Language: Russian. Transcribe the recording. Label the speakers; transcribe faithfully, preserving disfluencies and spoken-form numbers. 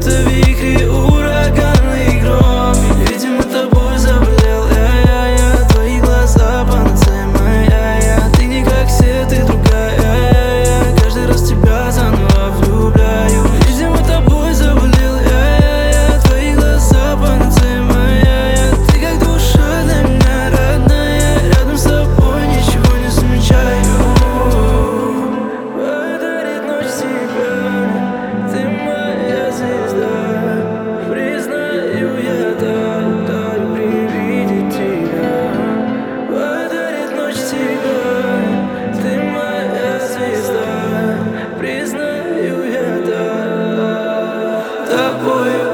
Speaker 1: Сердце вихри, ураганный гром. Видимо, тобой заболел я, я, твои глаза панацея моя, я. Ты не как все, ты другая, я, я. Каждый раз тебя заново влюбляю. Видимо, тобой заболел я, я, твои глаза панацея моя, я. Ты как душа для меня родная, рядом с тобой ничего не замечаю. Подарит ночь тебя, ты моя звезда. Признаю, я так, так при виде тебя. Подарит ночь тебя, ты моя звезда. Признаю, я так тобой.